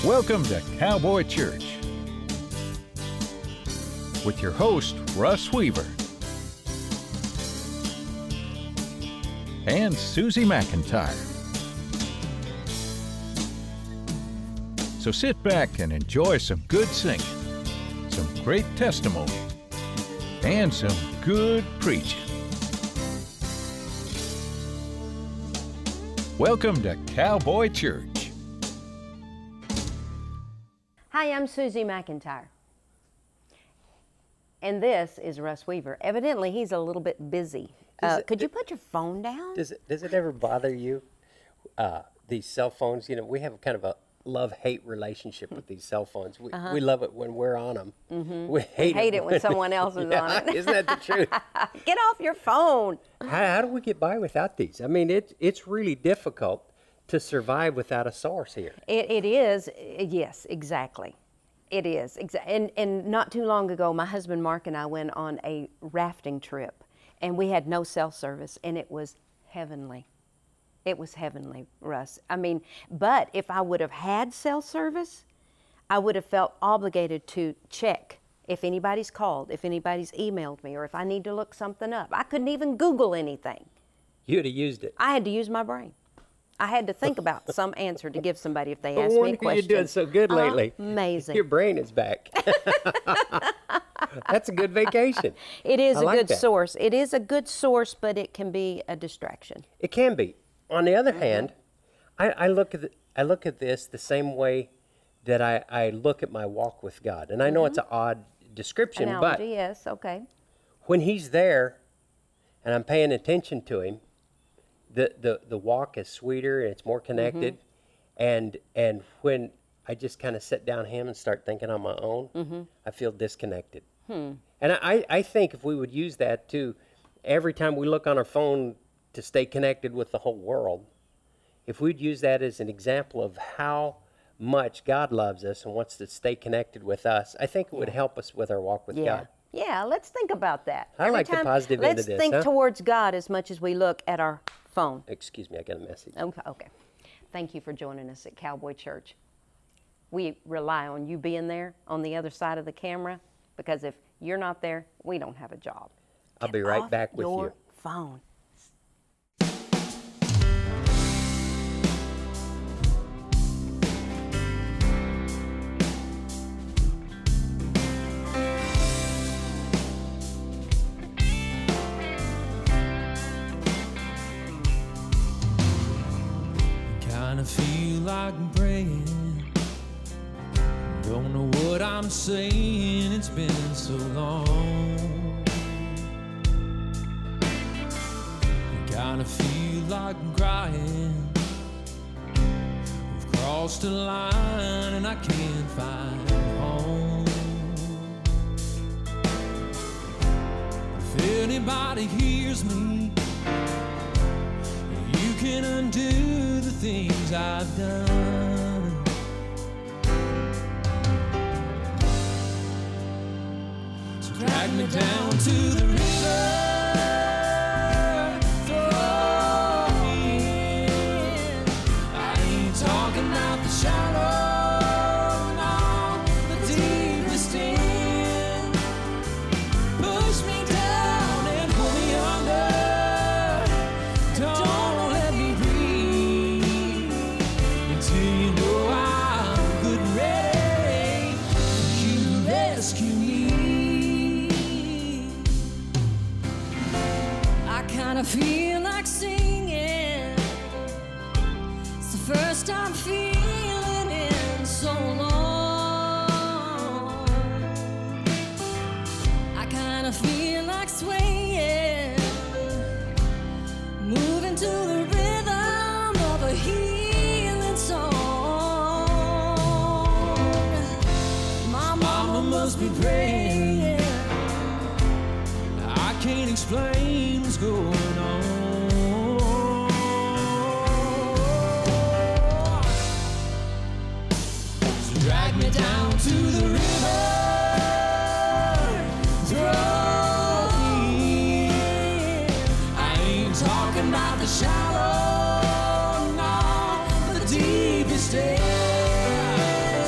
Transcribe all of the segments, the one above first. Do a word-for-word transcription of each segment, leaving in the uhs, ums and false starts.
Welcome to Cowboy Church with your host, Russ Weaver, and Susie McIntyre. So sit back and enjoy some good singing, some great testimony, and some good preaching. Welcome to Cowboy Church. Hi, I'm Susie McIntyre. And this is Russ Weaver. Evidently, he's a little bit busy. Uh, it, could you put your phone down? Does it, does it ever bother you, uh, these cell phones? You know, we have kind of a love-hate relationship with these cell phones. We, uh-huh. we love it when we're on them. Mm-hmm. We hate, hate it, it when, when someone else is yeah, on it. Isn't that the truth? Get off your phone. How, how do we get by without these? I mean, it, it's really difficult to survive without a source here. It, it is, yes, exactly. It is. Exa- and, and not too long ago, my husband Mark and I went on a rafting trip, and we had no cell service, and it was heavenly. It was heavenly, Russ. I mean, but if I would have had cell service, I would have felt obligated to check if anybody's called, if anybody's emailed me, or if I need to look something up. I couldn't even Google anything. You'd have used it. I had to use my brain. I had to think about some answer to give somebody if they No asked me a wonder question. You're doing so good lately. Uh, amazing. Your brain is back. That's a good vacation. It is I a like good that. source. It is a good source, but it can be a distraction. It can be. On the other Mm-hmm. hand, I, I look at the, I look at this the same way that I, I look at my walk with God. And I know Mm-hmm. it's an odd description, Analogy, but yes, okay. when He's there and I'm paying attention to Him, the, the, the walk is sweeter and it's more connected. Mm-hmm. And and when I just kind of sit down Him and start thinking on my own, Mm-hmm. I feel disconnected. Hmm. And I, I think if we would use that too, every time we look on our phone to stay connected with the whole world, if we'd use that as an example of how much God loves us and wants to stay connected with us, I think it would help us with our walk with Yeah. God. Yeah, let's think about that. I Every like the time, positive end of let's this, think huh? towards God as much as we look at our phone. Excuse me, I got a message. Okay, okay. Thank you for joining us at Cowboy Church. We rely on you being there on the other side of the camera, because if you're not there, we don't have a job. I'll Get be right off back with your you. phone. Kinda feel like I'm praying. Don't know what I'm saying, it's been so long. Kinda feel like I'm crying. We've crossed a line and I can't find home. If anybody hears me, you can undo the things I've done. So drag me down to the river, throw me in. I ain't talking about the shallow, no, the deepest end. Push me down and pull me under. Don't let me breathe until you know I'm good and ready. You rescue me. I kinda feel like singing. It's the first time feeling in so long. I kinda feel like swaying, moving to the rhythm of a healing song. My mama must be praying. I can't explain what's going on. So drag me down to the river, throw me in. I ain't talking about the shallow, no, the deepest end.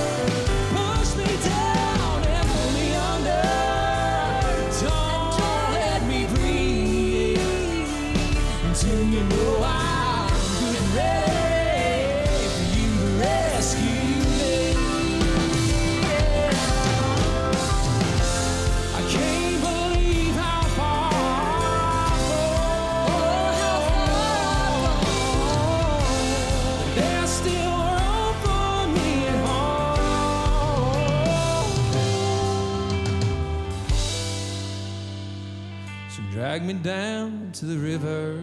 drag me down to the river,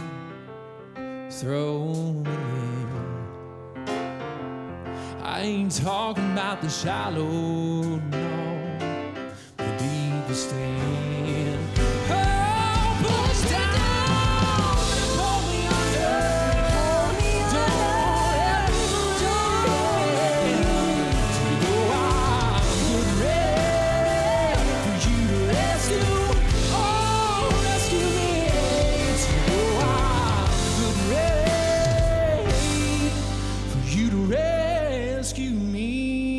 throw me in. I ain't talking about the shallow, no, the deepest end. Oh, push down and pull me under. Don't ever, don't ever. You know I'm good ready for you to rescue. Oh, rescue me. You know I'm good ready for you to rescue me.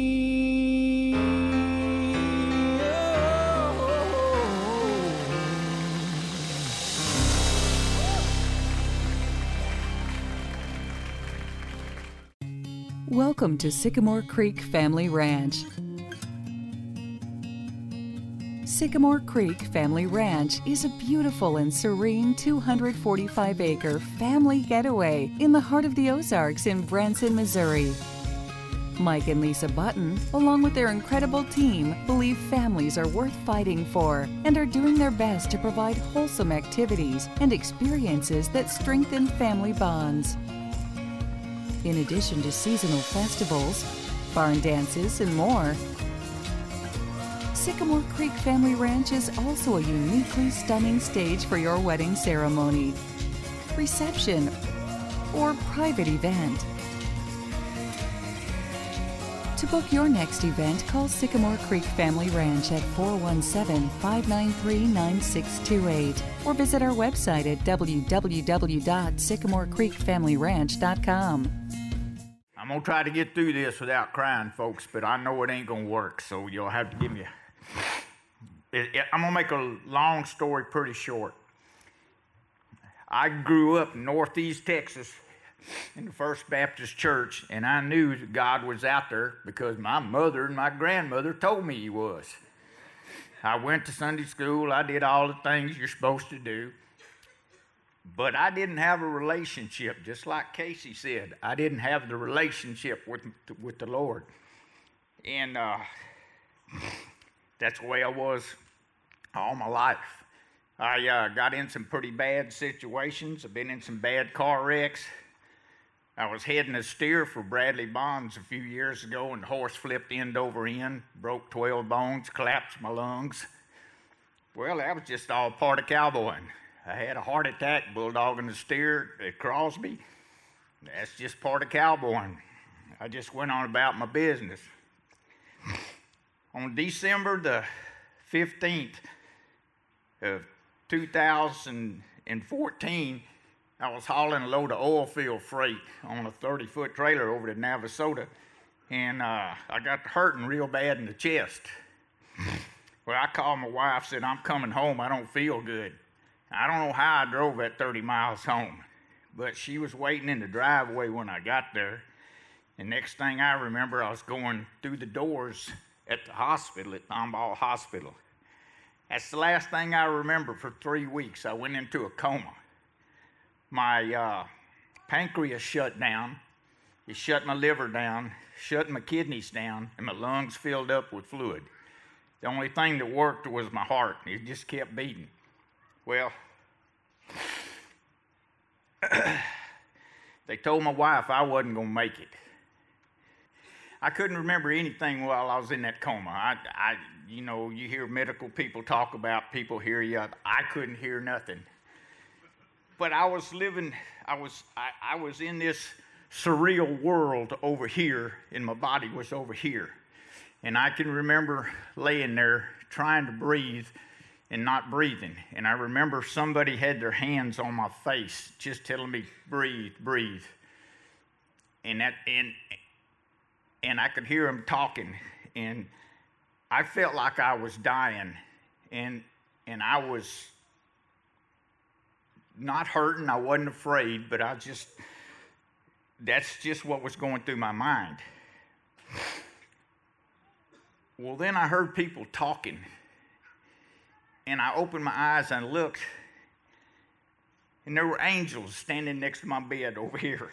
Welcome to Sycamore Creek Family Ranch. Sycamore Creek Family Ranch is a beautiful and serene two hundred forty-five acre family getaway in the heart of the Ozarks in Branson, Missouri. Mike and Lisa Button, along with their incredible team, believe families are worth fighting for and are doing their best to provide wholesome activities and experiences that strengthen family bonds. In addition to seasonal festivals, barn dances, and more, Sycamore Creek Family Ranch is also a uniquely stunning stage for your wedding ceremony, reception, or private event. To book your next event, call Sycamore Creek Family Ranch at four one seven, five nine three, nine six two eight or visit our website at w w w dot sycamore creek family ranch dot com. I'm gonna try to get through this without crying, folks, but I know it ain't gonna work, so you'll have to give me a... It, it, I'm gonna make a long story pretty short. I grew up in Northeast Texas in the First Baptist Church, and I knew that God was out there because my mother and my grandmother told me he was. I went to Sunday school, I did all the things you're supposed to do, but I didn't have a relationship, just like Casey said. I didn't have the relationship with, with the Lord. And uh, that's the way I was all my life. I uh, got in some pretty bad situations. I've been in some bad car wrecks. I was heading a steer for Bradley Bonds a few years ago, and the horse flipped end over end, broke twelve bones, collapsed my lungs. Well, that was just all part of cowboying. I had a heart attack bulldogging the steer at Crosby. That's just part of cowboying. I just went on about my business. On December the fifteenth of two thousand fourteen, I was hauling a load of oil field freight on a thirty-foot trailer over to Navasota, and uh, I got hurting real bad in the chest. Well, I called my wife, said, I'm coming home, I don't feel good. I don't know how I drove that thirty miles home, but she was waiting in the driveway when I got there. And next thing I remember, I was going through the doors at the hospital, at Tomball Hospital. That's the last thing I remember for three weeks. I went into a coma. My uh, pancreas shut down. It shut my liver down, shut my kidneys down, and my lungs filled up with fluid. The only thing that worked was my heart. It just kept beating. Well, they told my wife I wasn't going to make it. I couldn't remember anything while I was in that coma. I, I, you know, you hear medical people talk about people hear you. I couldn't hear nothing. But I was living, I was, I, I was in this surreal world over here, and my body was over here. And I can remember laying there trying to breathe and not breathing. And I remember somebody had their hands on my face, just telling me, breathe, breathe. And that, and, and I could hear them talking, and I felt like I was dying, and, and I was not hurting, I wasn't afraid, but I just, that's just what was going through my mind. Well, then I heard people talking, and I opened my eyes and looked, and there were angels standing next to my bed over here.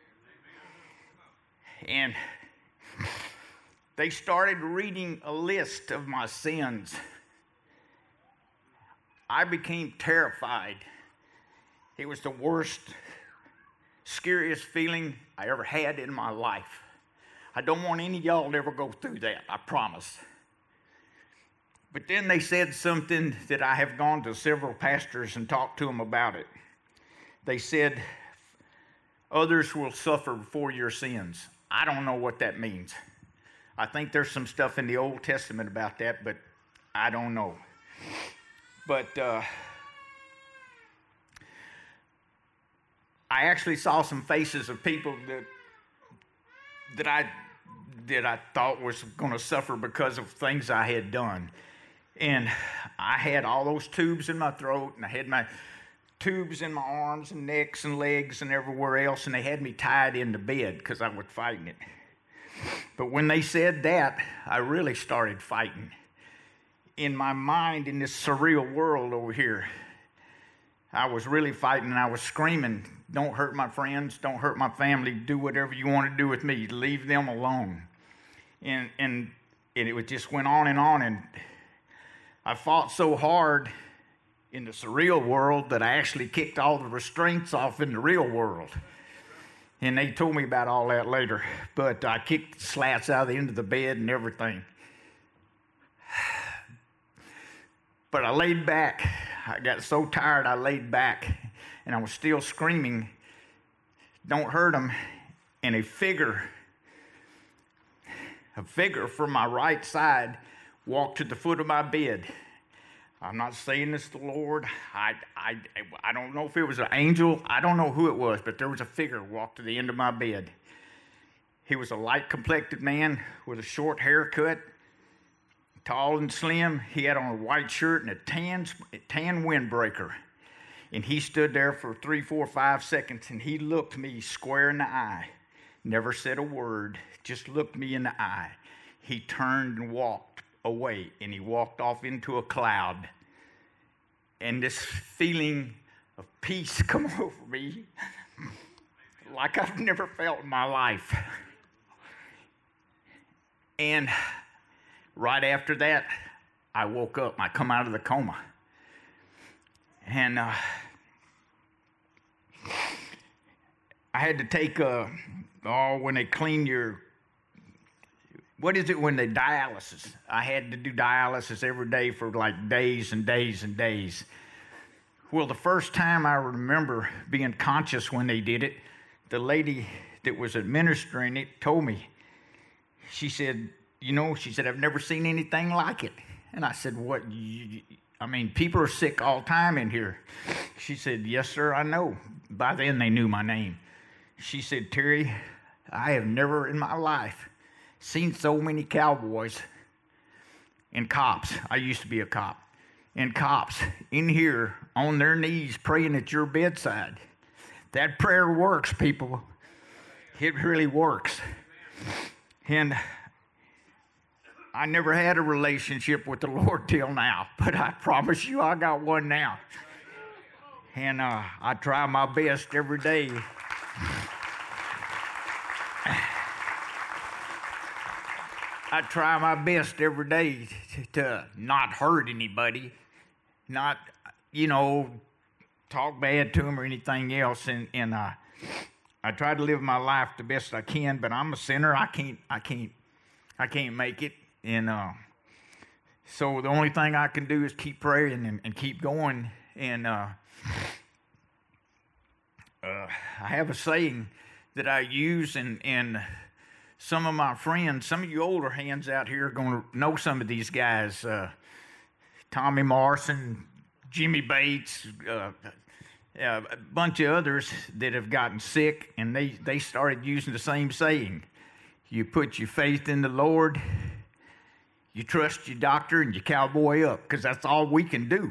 And they started reading a list of my sins. I became terrified. It was the worst, scariest feeling I ever had in my life. I don't want any of y'all to ever go through that, I promise. But then they said something that I have gone to several pastors and talked to them about it. They said, others will suffer for your sins. I don't know what that means. I think there's some stuff in the Old Testament about that, but I don't know. But uh, I actually saw some faces of people that that I that I thought was going to suffer because of things I had done. And I had all those tubes in my throat, and I had my tubes in my arms and necks and legs and everywhere else, and they had me tied into bed because I was fighting it. But when they said that, I really started fighting. In my mind, in this surreal world over here, I was really fighting, and I was screaming, don't hurt my friends, don't hurt my family, do whatever you want to do with me, leave them alone. And, and, and it just went on and on, and I fought so hard in the surreal world that I actually kicked all the restraints off in the real world. And they told me about all that later, but I kicked the slats out of the end of the bed and everything. But I laid back. I got so tired I laid back, and I was still screaming, don't hurt them. And a figure, a figure from my right side walked to the foot of my bed. I'm not saying this to the Lord. I, I, I don't know if it was an angel. I don't know who it was, but there was a figure walked to the end of my bed. He was a light-complected man with a short haircut, tall and slim. He had on a white shirt and a tan, tan windbreaker. And he stood there for three, four, five seconds, and he looked me square in the eye. Never said a word, just looked me in the eye. He turned and walked away, and he walked off into a cloud. And this feeling of peace come over me like I've never felt in my life. And right after that, I woke up. I come out of the coma. And uh, I had to take, uh, oh, when they clean your, what is it when they dialysis? I had to do dialysis every day for like days and days and days. Well, the first time I remember being conscious when they did it, the lady that was administering it told me, she said, you know, she said, I've never seen anything like it. And I said, what? You, I mean, people are sick all the time in here. She said, yes, sir, I know. By then they knew my name. She said, Terry, I have never in my life seen so many cowboys and cops. I used to be a cop. And cops in here on their knees praying at your bedside. That prayer works, people. It really works. And I never had a relationship with the Lord till now, but I promise you I got one now. And uh, I try my best every day. I try my best every day to, to not hurt anybody, not, you know, talk bad to them or anything else. And, and uh, I try to live my life the best I can, but I'm a sinner. I can't, I can't, I can't make it. And uh, so the only thing I can do is keep praying and, and keep going. And uh, uh, I have a saying that I use, and, and some of my friends, some of you older hands out here are going to know some of these guys. Uh, Tommy Morrison, Jimmy Bates, uh, a bunch of others that have gotten sick, and they, they started using the same saying. You put your faith in the Lord, you trust your doctor, and you cowboy up, because that's all we can do.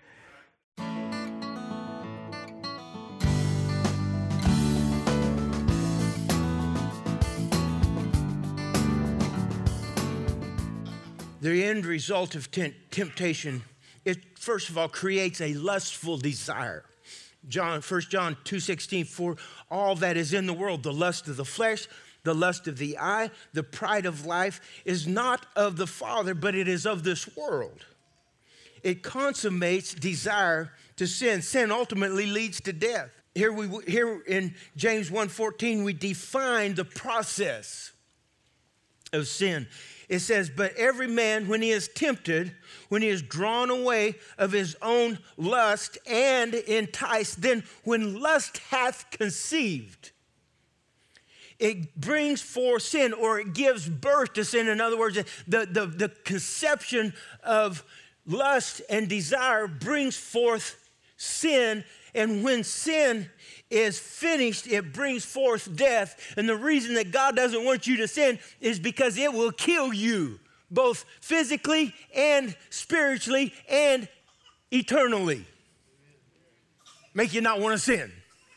The end result of t- temptation, it first of all creates a lustful desire. John, First John two sixteen, for all that is in the world, the lust of the flesh, the lust of the eye, the pride of life, is not of the Father, but it is of this world. it consummates desire to sin. Sin ultimately leads to death. Here we here in James one fourteen, we define the process of sin. It says, but every man, when he is tempted, when he is drawn away of his own lust and enticed, then when lust hath conceived, it brings forth sin, or it gives birth to sin. In other words, the, the, the conception of lust and desire brings forth sin. And when sin is finished, it brings forth death. And the reason that God doesn't want you to sin is because it will kill you, both physically and spiritually and eternally. Make you not want to sin.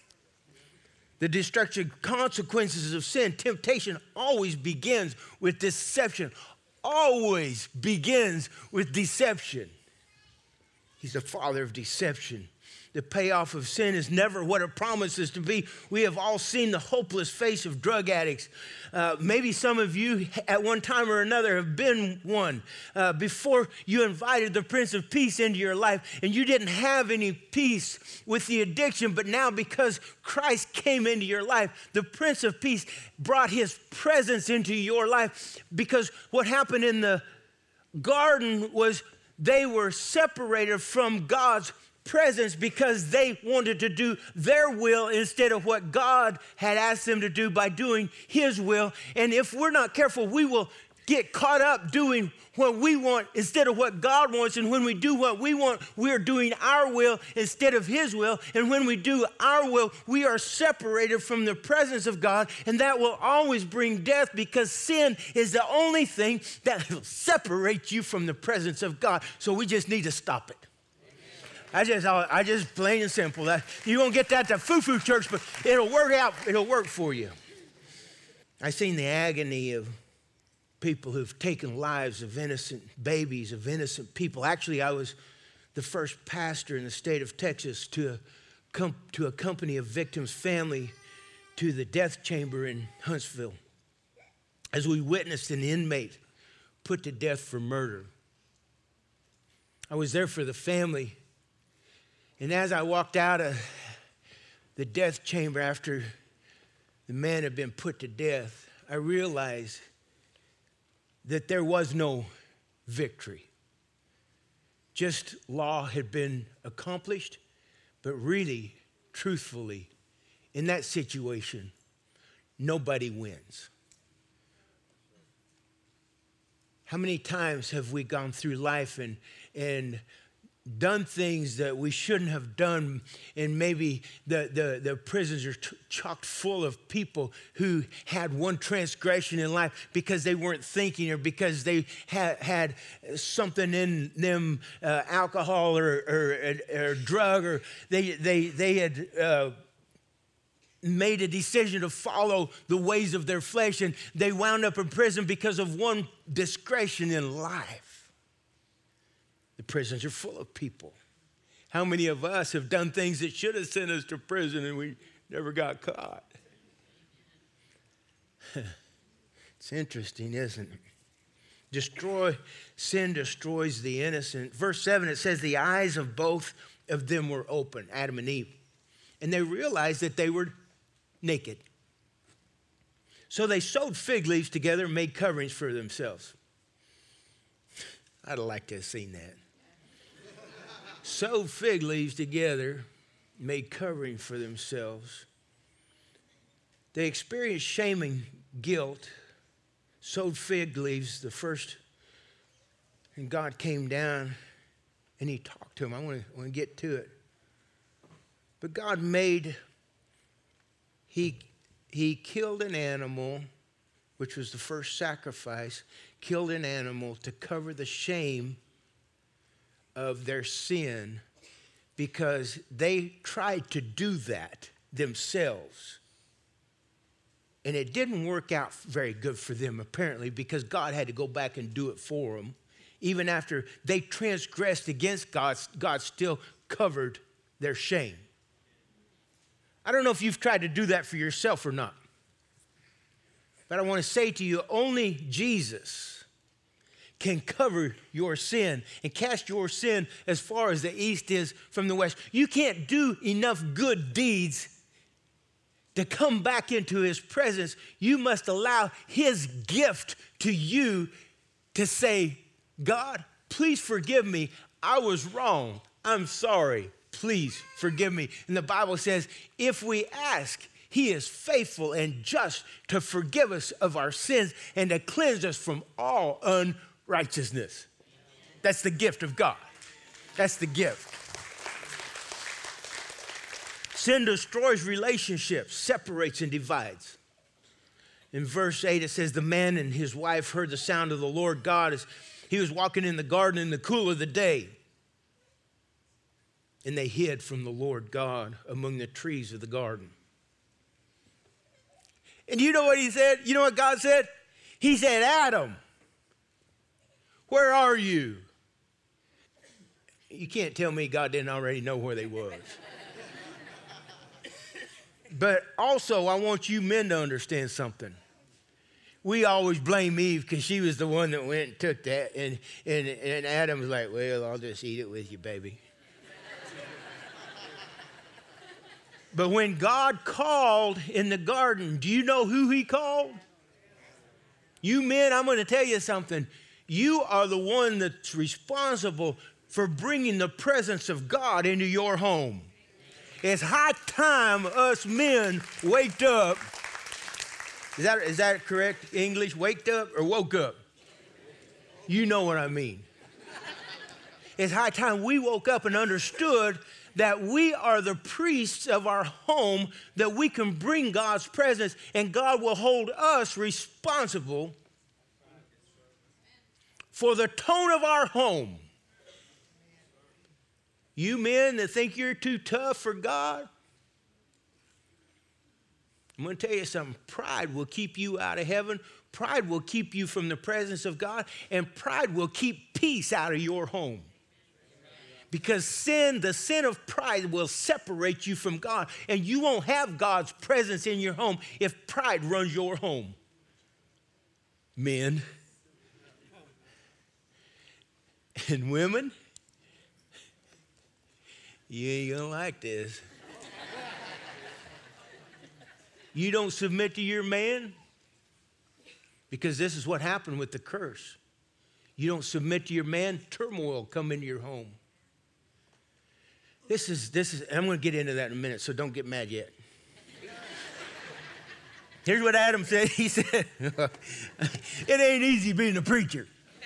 The destructive consequences of sin, temptation, always begins with deception. Always begins with deception. He's the father of deception. The payoff of sin is never what it promises to be. We have all seen the hopeless face of drug addicts. Uh, maybe some of you at one time or another have been one. Uh, before you invited the Prince of Peace into your life, and you didn't have any peace with the addiction, but now because Christ came into your life, the Prince of Peace brought his presence into your life. Because what happened in the garden was they were separated from God's presence because they wanted to do their will instead of what God had asked them to do by doing his will. And if we're not careful, we will get caught up doing what we want instead of what God wants. And when we do what we want, we're doing our will instead of his will. And when we do our will, we are separated from the presence of God. And that will always bring death, because sin is the only thing that will separate you from the presence of God. So we just need to stop it. I just, I just plain and simple. That you won't get that to foo-foo church, but it'll work out. It'll work for you. I've seen the agony of people who've taken lives of innocent babies, of innocent people. Actually, I was the first pastor in the state of Texas to, to accompany a victim's family to the death chamber in Huntsville as we witnessed an inmate put to death for murder. I was there for the family. And as I walked out of the death chamber after the man had been put to death, I realized that there was no victory. Just law had been accomplished, but really, truthfully, in that situation, nobody wins. How many times have we gone through life and and done things that we shouldn't have done, and maybe the, the, the prisons are ch- chocked full of people who had one transgression in life because they weren't thinking, or because they had, had something in them, uh, alcohol or, or, or drug, or they, they, they had uh, made a decision to follow the ways of their flesh, and they wound up in prison because of one discretion in life. The prisons are full of people. How many of us have done things that should have sent us to prison and we never got caught? It's interesting, isn't it? Destroy, sin destroys the innocent. Verse seven, it says the eyes of both of them were open, Adam and Eve, and they realized that they were naked. So they sewed fig leaves together and made coverings for themselves. I'd have liked to have seen that. Sewed fig leaves together, made covering for themselves. They experienced shame and guilt, sewed fig leaves, the first, and God came down and he talked to them. I want to, I want to get to it. But God made, he, he killed an animal, which was the first sacrifice, killed an animal to cover the shame of their sin, because they tried to do that themselves. And it didn't work out very good for them, apparently, because God had to go back and do it for them. Even after they transgressed against God, God still covered their shame. I don't know if you've tried to do that for yourself or not. But I want to say to you, only Jesus can cover your sin and cast your sin as far as the east is from the west. You can't do enough good deeds to come back into his presence. You must allow his gift to you to say, God, please forgive me. I was wrong. I'm sorry. Please forgive me. And the Bible says, if we ask, he is faithful and just to forgive us of our sins and to cleanse us from all unrighteousness. That's the gift of God. That's the gift. Sin destroys relationships, separates and divides. In verse eight, it says, the man and his wife heard the sound of the Lord God as he was walking in the garden in the cool of the day. And they hid from the Lord God among the trees of the garden. And you know what he said? You know what God said? He said, Adam, where are you? You can't tell me God didn't already know where they was. But also, I want you men to understand something. We always blame Eve because she was the one that went and took that. And, and, and Adam was like, well, I'll just eat it with you, baby. But when God called in the garden, do you know who he called? You men, I'm going to tell you something. You are the one that's responsible for bringing the presence of God into your home. It's high time us men waked up. Is that, is that correct English? Waked up or woke up? You know what I mean. It's high time we woke up and understood that we are the priests of our home, that we can bring God's presence, and God will hold us responsible for the tone of our home. You men that think you're too tough for God, I'm going to tell you something. Pride will keep you out of heaven. Pride will keep you from the presence of God, and pride will keep peace out of your home. Because sin, the sin of pride will separate you from God, and you won't have God's presence in your home if pride runs your home. Men and women, you ain't gonna like this. You don't submit to your man because this is what happened with the curse. You don't submit to your man, turmoil come into your home. This is, this is, I'm going to get into that in a minute, so don't get mad yet. Here's what Adam said. He said, it ain't easy being a preacher.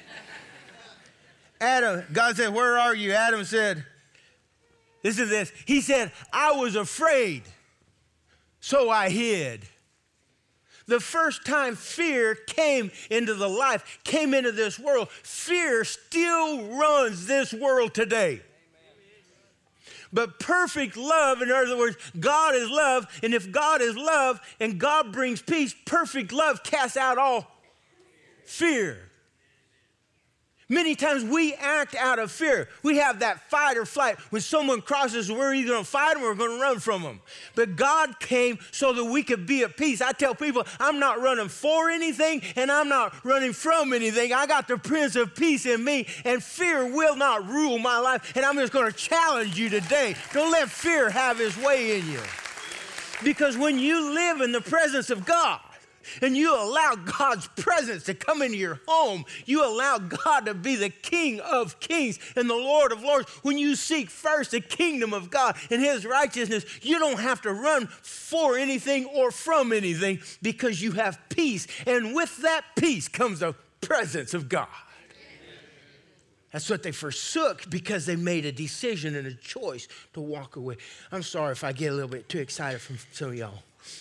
Adam, God said, where are you? Adam said, listen to this. He said, I was afraid, so I hid. The first time fear came into the life, came into this world, fear still runs this world today. But perfect love, in other words, God is love, and if God is love and God brings peace, perfect love casts out all fear. Many times we act out of fear. We have that fight or flight. When someone crosses, we're either going to fight them or we're going to run from them. But God came so that we could be at peace. I tell people, I'm not running for anything and I'm not running from anything. I got the Prince of Peace in me, and fear will not rule my life. And I'm just going to challenge you today. Don't let fear have his way in you. Because when you live in the presence of God, and you allow God's presence to come into your home, you allow God to be the King of kings and the Lord of lords. When you seek first the kingdom of God and his righteousness, you don't have to run for anything or from anything because you have peace. And with that peace comes the presence of God. That's what they forsook because they made a decision and a choice to walk away. I'm sorry if I get a little bit too excited from some of y'all.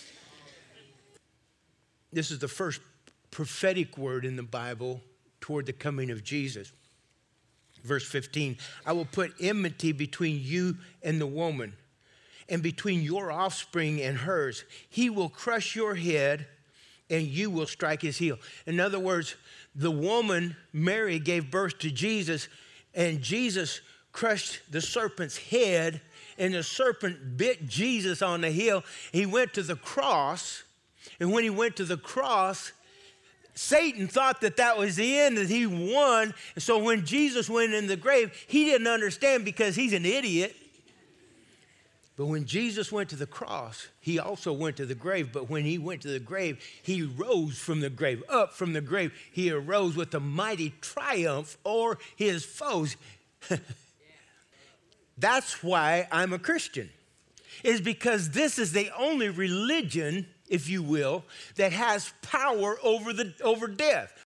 This is the first prophetic word in the Bible toward the coming of Jesus. Verse fifteen, I will put enmity between you and the woman, and between your offspring and hers. He will crush your head, and you will strike his heel. In other words, the woman, Mary, gave birth to Jesus, and Jesus crushed the serpent's head, and the serpent bit Jesus on the heel. He went to the cross. And when he went to the cross, Satan thought that that was the end, that he won. So when Jesus went in the grave, he didn't understand because he's an idiot. But when Jesus went to the cross, he also went to the grave. But when he went to the grave, he rose from the grave, up from the grave. He arose with a mighty triumph over his foes. That's why I'm a Christian, is because this is the only religion, if you will, that has power over the over death.